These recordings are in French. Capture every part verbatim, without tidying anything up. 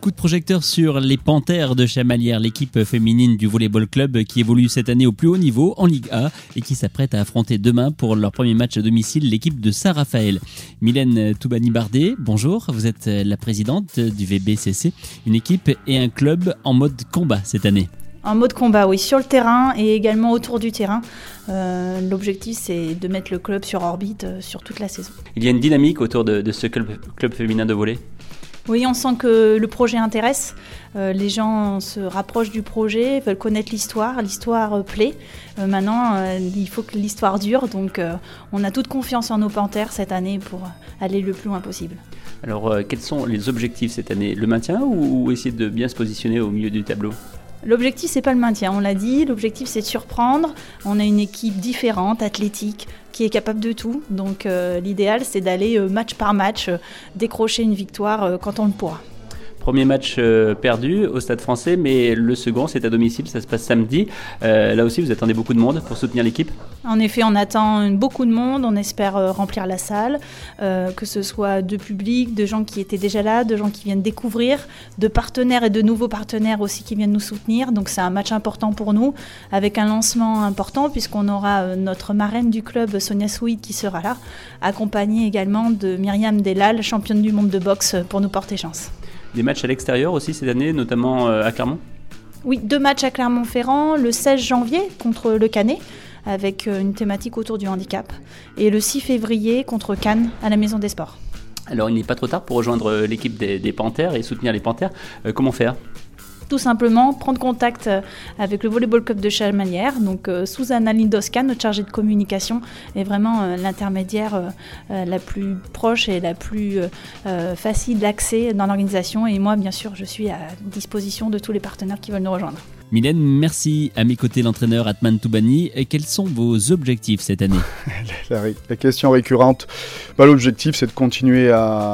Coup de projecteur sur les Panthères de Chamalières, l'équipe féminine du volleyball club qui évolue cette année au plus haut niveau en Ligue A et qui s'apprête à affronter demain pour leur premier match à domicile l'équipe de Saint-Raphaël. Mylène Toubani-Bardet, bonjour, vous êtes la présidente du V B C C, une équipe et un club en mode combat cette année. En mode combat, oui, sur le terrain et également autour du terrain. Euh, l'objectif, c'est de mettre le club sur orbite euh, sur toute la saison. Il y a une dynamique autour de, de ce club, club féminin de volley ? Oui, on sent que le projet intéresse. Euh, les gens se rapprochent du projet, veulent connaître l'histoire. L'histoire euh, plaît. Euh, maintenant, euh, il faut que l'histoire dure. Donc, euh, on a toute confiance en nos Panthères cette année pour aller le plus loin possible. Alors, euh, quels sont les objectifs cette année ? Le maintien ou, ou essayer de bien se positionner au milieu du tableau ? L'objectif, c'est pas le maintien, on l'a dit. L'objectif, c'est de surprendre. On a une équipe différente, athlétique, qui est capable de tout. Donc, euh, l'idéal, c'est d'aller euh, match par match, euh, décrocher une victoire euh, quand on le pourra. Premier match euh, perdu au Stade Français, mais le second, c'est à domicile, ça se passe samedi. Euh, là aussi, vous attendez beaucoup de monde pour soutenir l'équipe ? En effet, on attend beaucoup de monde, on espère euh, remplir la salle, euh, que ce soit de public, de gens qui étaient déjà là, de gens qui viennent découvrir, de partenaires et de nouveaux partenaires aussi qui viennent nous soutenir. Donc c'est un match important pour nous, avec un lancement important, puisqu'on aura euh, notre marraine du club, Sonia Souid, qui sera là, accompagnée également de Myriam Delal, championne du monde de boxe, pour nous porter chance. Des matchs à l'extérieur aussi cette année, notamment à Clermont ? Oui, deux matchs à Clermont-Ferrand, le seize janvier contre le Canet, avec une thématique autour du handicap, et le six février contre Cannes à la Maison des Sports. Alors il n'est pas trop tard pour rejoindre l'équipe des, des Panthères et soutenir les Panthères. Euh, comment faire ? Tout simplement prendre contact avec le Volleyball Club de Chamalières. Donc euh, Susanna Lindoska, notre chargée de communication, est vraiment euh, l'intermédiaire euh, la plus proche et la plus euh, facile d'accès dans l'organisation. Et moi, bien sûr, je suis à disposition de tous les partenaires qui veulent nous rejoindre. Mylène, merci. À mes côtés, l'entraîneur Atman Toubani. Et quels sont vos objectifs cette année ? la, la question récurrente, bah, l'objectif, c'est de continuer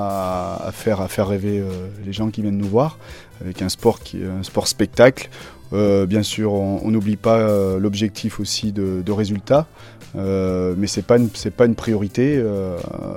à, à, faire, à faire rêver euh, les gens qui viennent nous voir, avec un sport qui est un sport spectacle. Euh, bien sûr, on n'oublie pas euh, l'objectif aussi de, de résultats, euh, mais ce n'est pas, pas une priorité. Euh,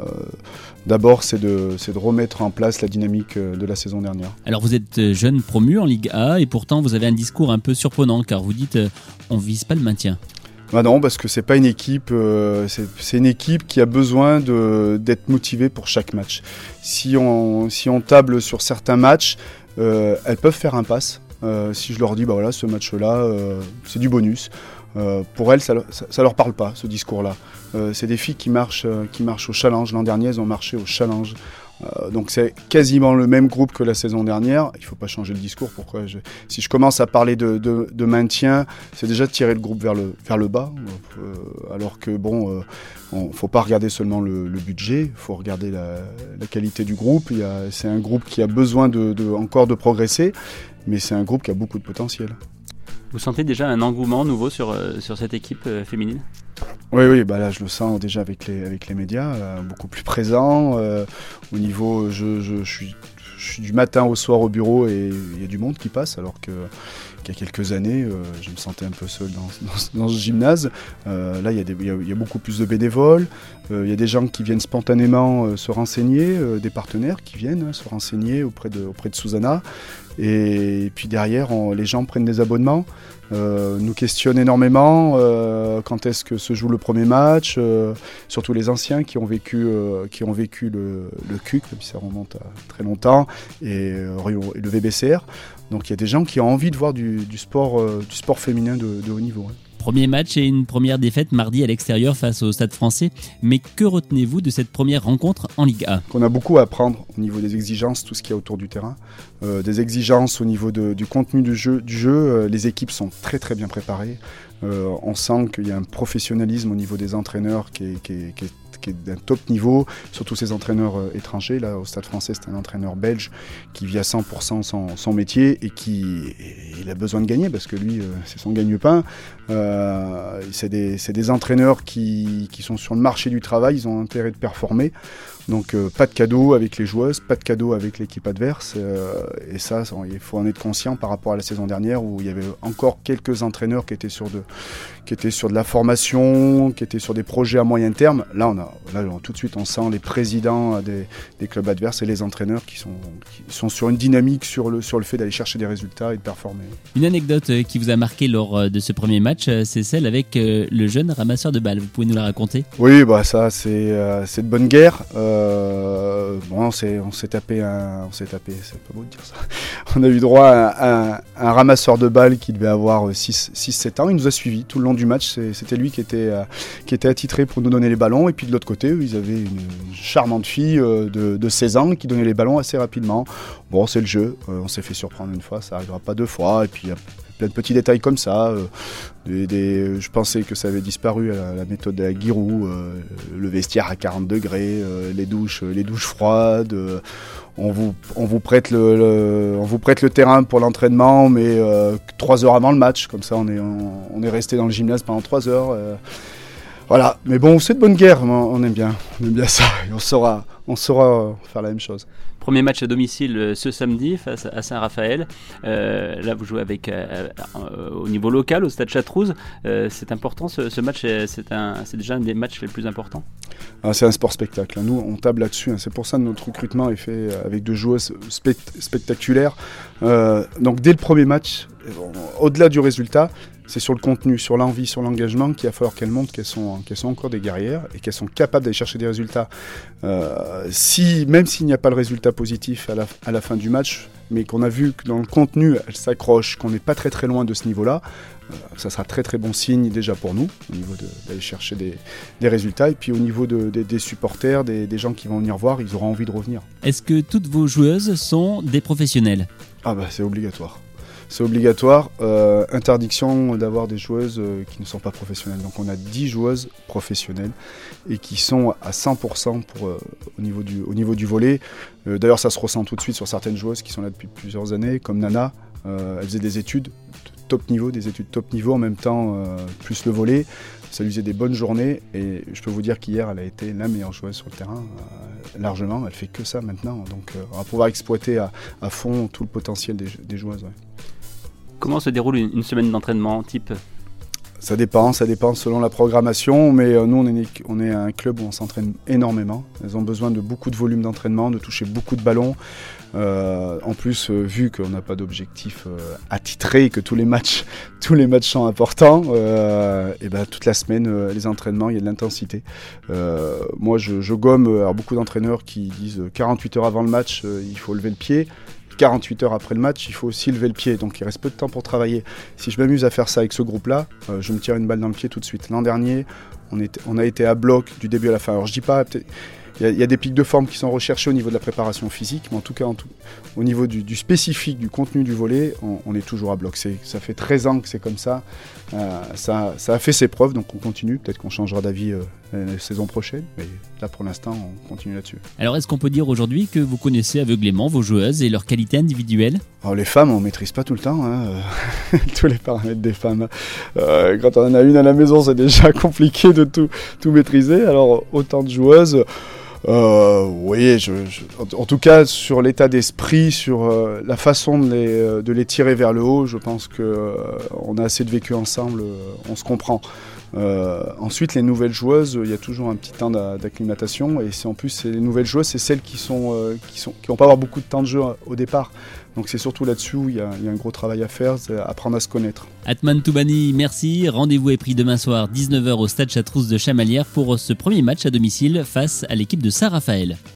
D'abord, c'est de, c'est de remettre en place la dynamique de la saison dernière. Alors, vous êtes jeune promu en Ligue A et pourtant, vous avez un discours un peu surprenant car vous dites euh, on ne vise pas le maintien. Bah non, parce que c'est pas une équipe, euh, c'est, c'est une équipe qui a besoin de, d'être motivée pour chaque match. Si on, si on table sur certains matchs, euh, elles peuvent faire impasse. Euh, si je leur dis, bah voilà, ce match-là, euh, c'est du bonus. Euh, pour elles, ça, ça, ça leur parle pas, ce discours-là. Euh, c'est des filles qui marchent, euh, qui marchent au challenge. L'an dernier, elles ont marché au challenge. Euh, donc c'est quasiment le même groupe que la saison dernière. Il ne faut pas changer le discours. Pourquoi je... Si je commence à parler de, de, de maintien, c'est déjà de tirer le groupe vers le, vers le bas. Euh, alors que bon, euh, il ne faut pas regarder seulement le, le budget, il faut regarder la, la qualité du groupe. Il y a, c'est un groupe qui a besoin de, de, encore de progresser, mais c'est un groupe qui a beaucoup de potentiel. Vous sentez déjà un engouement nouveau sur, euh, sur cette équipe euh, féminine ? Oui, oui, bah là je le sens déjà avec les, avec les médias, euh, beaucoup plus présent. Euh, au niveau, je, je, je, suis, je suis du matin au soir au bureau et il y a du monde qui passe, alors que, qu'il y a quelques années, euh, je me sentais un peu seul dans, dans, dans ce gymnase. Euh, là, il y, a des, il, y a, il y a beaucoup plus de bénévoles, euh, il y a des gens qui viennent spontanément euh, se renseigner, euh, des partenaires qui viennent hein, se renseigner auprès de, auprès de Susanna. Et puis derrière, on, les gens prennent des abonnements, euh, nous questionnent énormément euh, quand est-ce que se joue le premier match, euh, surtout les anciens qui ont vécu, euh, qui ont vécu le, le C U C, même si ça remonte à très longtemps, et, euh, et le V B C R. Donc il y a des gens qui ont envie de voir du, du, sport, euh, du sport féminin de, de haut niveau. Hein. Premier match et une première défaite mardi à l'extérieur face au Stade Français. Mais que retenez-vous de cette première rencontre en Ligue A ? On a beaucoup à apprendre au niveau des exigences, tout ce qu'il y a autour du terrain. Euh, des exigences au niveau de, du contenu du jeu. Du jeu. Euh, les équipes sont très très bien préparées. Euh, on sent qu'il y a un professionnalisme au niveau des entraîneurs qui est, qui est, qui est qui est d'un top niveau, surtout ces entraîneurs euh, étrangers. Là, au Stade Français, c'est un entraîneur belge qui vit à cent pour cent son, son métier et qui et il a besoin de gagner parce que lui, euh, c'est son gagne-pain. Euh, c'est, des, c'est des entraîneurs qui, qui sont sur le marché du travail, ils ont intérêt de performer. Donc euh, pas de cadeau avec les joueuses, pas de cadeau avec l'équipe adverse. Euh, et ça, il faut en être conscient par rapport à la saison dernière où il y avait encore quelques entraîneurs qui étaient sur de, qui étaient sur de la formation, qui étaient sur des projets à moyen terme. Là, on a, là on, tout de suite, on sent les présidents des, des clubs adverses et les entraîneurs qui sont, qui sont sur une dynamique sur le, sur le fait d'aller chercher des résultats et de performer. Une anecdote qui vous a marqué lors de ce premier match, c'est celle avec le jeune ramasseur de balles. Vous pouvez nous la raconter ? Oui, bah ça, c'est, euh, c'est de bonne guerre. Euh, bon, on s'est, on s'est tapé un, on s'est tapé, c'est pas beau de dire ça. On a eu droit à un, un ramasseur de balles qui devait avoir six sept ans. Il nous a suivis tout le long du match. C'est, c'était lui qui était, euh, qui était attitré pour nous donner les ballons. Et puis de l'autre côté, ils avaient une charmante fille euh, de, de seize ans qui donnait les ballons assez rapidement. Bon, c'est le jeu. Euh, on s'est fait surprendre une fois, ça arrivera pas deux fois. Et puis il y a plein de petits détails comme ça. Euh, des, des, je pensais que ça avait disparu à la, la méthode de la Giroud. Euh, le vestiaire à quarante degrés, euh, les douches, les douches froides. Euh, on vous, on vous prête le, le, on vous prête le terrain pour l'entraînement, mais euh, trois heures avant le match. Comme ça, on est, on, on est resté dans le gymnase pendant trois heures. Euh, voilà. Mais bon, c'est de bonne guerre. On aime bien, on aime bien ça. Et on saura, on saura faire la même chose. Premier match à domicile ce samedi face à Saint-Raphaël. Euh, là, vous jouez avec, euh, euh, au niveau local, au Stade Chartreuse. Euh, c'est important ce, ce match, c'est, un, c'est déjà un des matchs les plus importants. Ah, c'est un sport spectacle. Nous, on table là-dessus. Hein. C'est pour ça que notre recrutement est fait avec deux joueuses spect- spectaculaires. Euh, donc, dès le premier match, au-delà du résultat, c'est sur le contenu, sur l'envie, sur l'engagement qu'il va falloir qu'elles montrent qu'elles sont, qu'elles sont encore des guerrières et qu'elles sont capables d'aller chercher des résultats. Euh, si, même s'il n'y a pas le résultat positif à la, à la fin du match, mais qu'on a vu que dans le contenu, elles s'accrochent, qu'on n'est pas très très loin de ce niveau-là, euh, ça sera très très bon signe déjà pour nous, au niveau de, d'aller chercher des, des résultats. Et puis au niveau de, de, des supporters, des, des gens qui vont venir voir, ils auront envie de revenir. Est-ce que toutes vos joueuses sont des professionnels ? Ah bah c'est obligatoire. C'est obligatoire, euh, interdiction d'avoir des joueuses euh, qui ne sont pas professionnelles. Donc on a dix joueuses professionnelles et qui sont à cent pour cent pour, euh, au, niveau du, au niveau du volley. Euh, d'ailleurs ça se ressent tout de suite sur certaines joueuses qui sont là depuis plusieurs années, comme Nana. Euh, elle faisait des études top niveau, des études top niveau en même temps, euh, plus le volley. Ça lui faisait des bonnes journées et je peux vous dire qu'hier elle a été la meilleure joueuse sur le terrain, euh, largement. Elle fait que ça maintenant. Donc euh, on va pouvoir exploiter à, à fond tout le potentiel des, des joueuses. Ouais. Comment se déroule une, une semaine d'entraînement type ? Ça dépend, ça dépend selon la programmation, mais euh, nous on est, on est un club où on s'entraîne énormément. Elles ont besoin de beaucoup de volume d'entraînement, de toucher beaucoup de ballons. Euh, en plus, euh, vu qu'on n'a pas d'objectif euh, attitré, que tous les matchs, tous les matchs sont importants, euh, et ben toute la semaine, euh, les entraînements, il y a de l'intensité. Euh, moi, je, je gomme. Alors beaucoup d'entraîneurs qui disent quarante-huit heures avant le match, euh, il faut lever le pied. quarante-huit heures après le match, il faut aussi lever le pied, donc il reste peu de temps pour travailler. Si je m'amuse à faire ça avec ce groupe-là, euh, je me tire une balle dans le pied tout de suite. L'an dernier, on, était, on a été à bloc du début à la fin. Alors je dis pas, il y, y a des pics de forme qui sont recherchés au niveau de la préparation physique, mais en tout cas, en tout, au niveau du, du spécifique, du contenu du volley, on, on est toujours à bloc. C'est, ça fait treize ans que c'est comme ça. Euh, ça. Ça a fait ses preuves, donc on continue. Peut-être qu'on changera d'avis euh, la saison prochaine, mais là pour l'instant, on continue là-dessus. Alors est-ce qu'on peut dire aujourd'hui que vous connaissez aveuglément vos joueuses et leurs qualités individuelles ? Alors les femmes, on ne maîtrise pas tout le temps, hein, euh, tous les paramètres des femmes. Euh, quand on en a une à la maison, c'est déjà compliqué de tout, tout maîtriser. Alors autant de joueuses... Euh, oui, je, je, en tout cas sur l'état d'esprit, sur euh, la façon de les, de les tirer vers le haut, je pense qu'on euh, a assez de vécu ensemble, euh, on se comprend. Euh, ensuite, les nouvelles joueuses, il y a toujours un petit temps d'a, d'acclimatation, et c'est en plus c'est les nouvelles joueuses, c'est celles qui sont euh, qui sont qui vont pas avoir beaucoup de temps de jeu au départ. Donc c'est surtout là-dessus où il y a, il y a un gros travail à faire, c'est apprendre à se connaître. Atman Toubani, merci. Rendez-vous est pris demain soir dix-neuf heures au Stade Chartreuse de Chamalières pour ce premier match à domicile face à l'équipe de Saint-Raphaël.